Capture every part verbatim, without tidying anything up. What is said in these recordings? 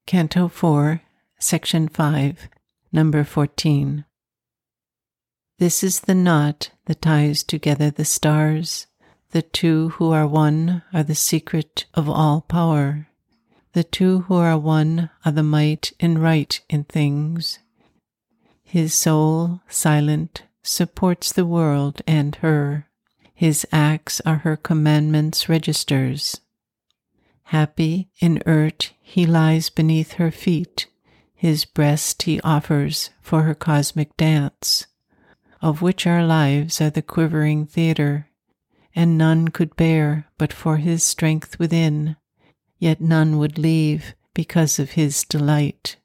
Canto four, Section five, Number fourteen. This is the knot that ties together the stars. The two who are one are the secret of all power. The two who are one are the might and right in things. His soul, silent, supports the world and her. His acts are her commandments' registers. Happy, inert, he lies beneath her feet. His breast he offers for her cosmic dance, of which our lives are the quivering theater, and none could bear but for his strength within, yet none would leave because of his delight.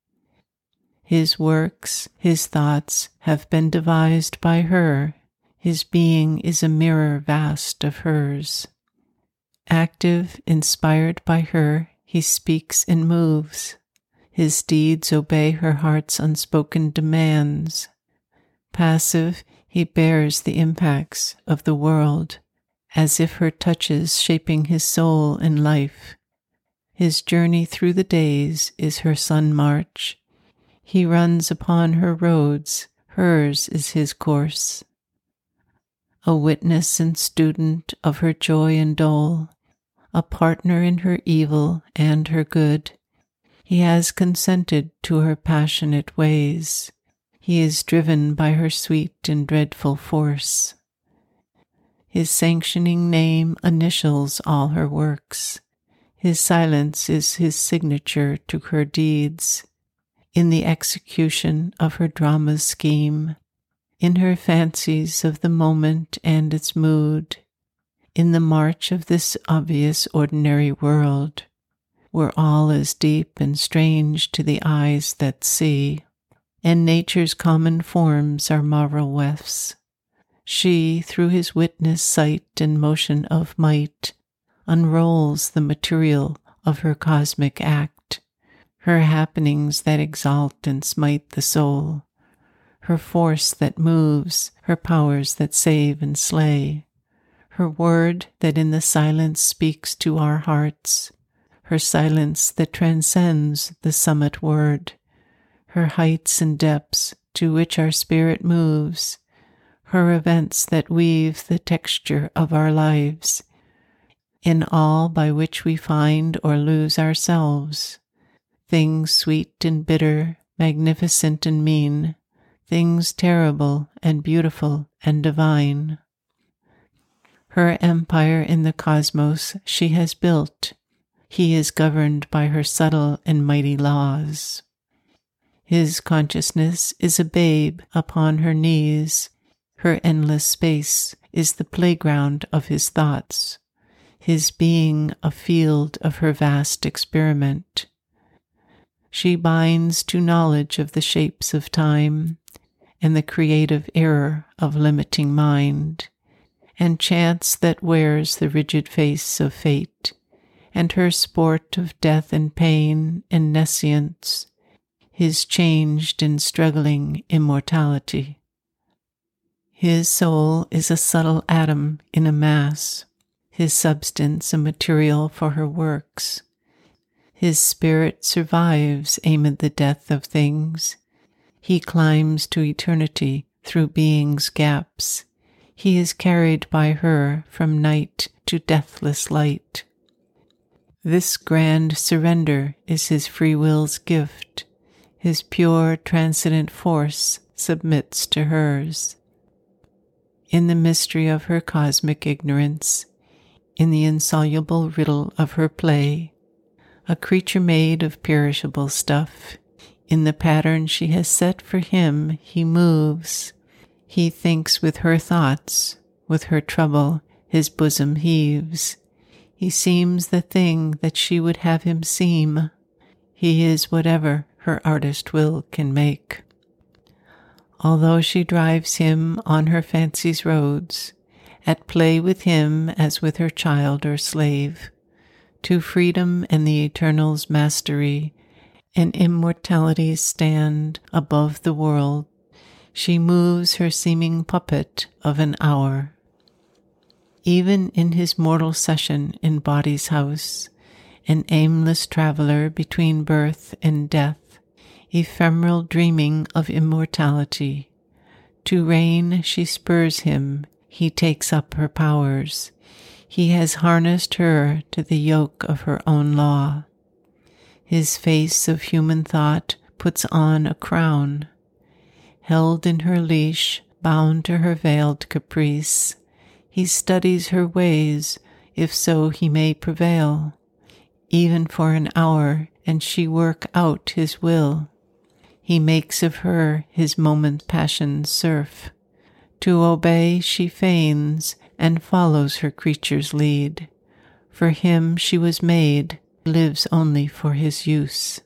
His works, his thoughts have been devised by her. His being is a mirror vast of hers. Active, inspired by her, he speaks and moves. His deeds obey her heart's unspoken demands. Passive, he bears the impacts of the world, as if her touches shaping his soul and life. His journey through the days is her sun march. He runs upon her roads, hers is his course. A witness and student of her joy and dole, a partner in her evil and her good, he has consented to her passionate ways. He is driven by her sweet and dreadful force. His sanctioning name initials all her works. His silence is his signature to her deeds. In the execution of her drama's scheme, in her fancies of the moment and its mood, in the march of this obvious ordinary world, where all is deep and strange to the eyes that see, and nature's common forms are marvel wefts, she, through his witness sight and motion of might, unrolls the material of her cosmic act, her happenings that exalt and smite the soul, her force that moves, her powers that save and slay, her word that in the silence speaks to our hearts, her silence that transcends the summit word, her heights and depths to which our spirit moves, her events that weave the texture of our lives, in all by which we find or lose ourselves, things sweet and bitter, magnificent and mean, things terrible and beautiful and divine. Her empire in the cosmos she has built. He is governed by her subtle and mighty laws. His consciousness is a babe upon her knees. Her endless space is the playground of his thoughts. His being a field of her vast experiment. She binds to knowledge of the shapes of time and the creative error of limiting mind, and chance that wears the rigid face of fate, and her sport of death and pain and nescience, his changed and struggling immortality. His soul is a subtle atom in a mass, his substance a material for her works. His spirit survives amid the death of things. He climbs to eternity through being's gaps. He is carried by her from night to deathless light. This grand surrender is his free will's gift. His pure, transcendent force submits to hers. In the mystery of her cosmic ignorance, in the insoluble riddle of her play, a creature made of perishable stuff, in the pattern she has set for him he moves. He thinks with her thoughts, with her trouble his bosom heaves. He seems the thing that she would have him seem. He is whatever her artist will can make. Although she drives him on her fancy's roads, at play with him as with her child or slave, to freedom and the eternal's mastery and immortality's stand above the world, she moves her seeming puppet of an hour. Even in his mortal session in body's house, an aimless traveler between birth and death, ephemeral dreaming of immortality. To reign she spurs him, he takes up her powers. He has harnessed her to the yoke of her own law. His face of human thought puts on a crown. Held in her leash, bound to her veiled caprice, he studies her ways, if so he may prevail, even for an hour, and she work out his will. He makes of her his moment passion's serf. To obey she feigns, and follows her creature's lead. For him she was made, lives only for his use.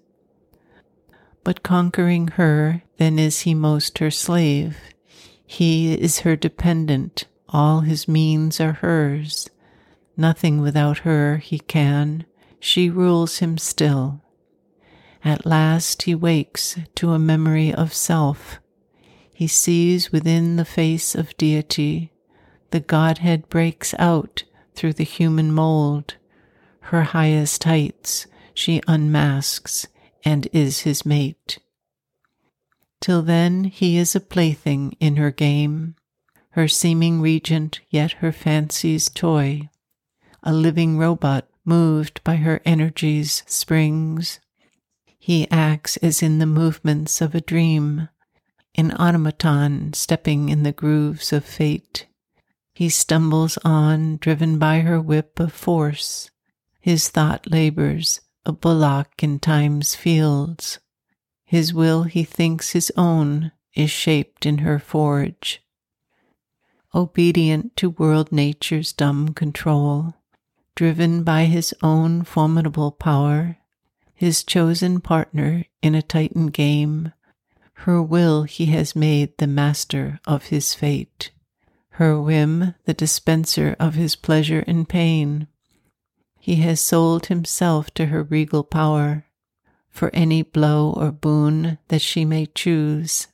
But conquering her, then is he most her slave. He is her dependent, all his means are hers. Nothing without her he can, she rules him still. At last he wakes to a memory of self. He sees within the face of deity, the Godhead breaks out through the human mold. Her highest heights she unmasks and is his mate. Till then he is a plaything in her game, her seeming regent, yet her fancy's toy, a living robot moved by her energy's springs. He acts as in the movements of a dream, an automaton stepping in the grooves of fate. He stumbles on, driven by her whip of force. His thought labors, a bullock in time's fields. His will he thinks his own is shaped in her forge. Obedient to world nature's dumb control, driven by his own formidable power, his chosen partner in a titan game, her will he has made the master of his fate, her whim the dispenser of his pleasure and pain. He has sold himself to her regal power, for any blow or boon that she may choose.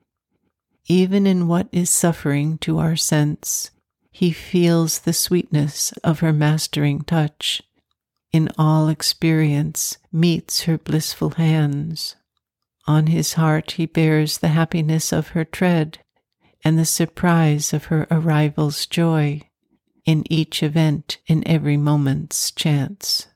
Even in what is suffering to our sense, he feels the sweetness of her mastering touch. In all experience meets her blissful hands. On his heart he bears the happiness of her tread, and the surprise of her arrival's joy, in each event, in every moment's chance.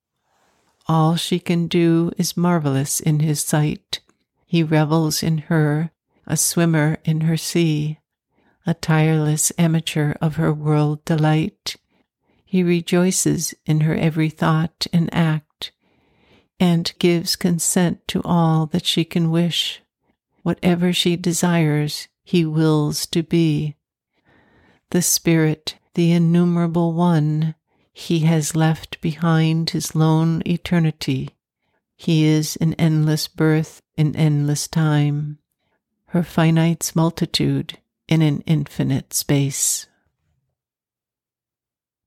All she can do is marvelous in his sight. He revels in her, a swimmer in her sea, a tireless amateur of her world delight. He rejoices in her every thought and act, and gives consent to all that she can wish. Whatever she desires, he wills to be. The Spirit, the innumerable One, he has left behind his lone eternity. He is an endless birth in endless time, her finite's multitude in an infinite space.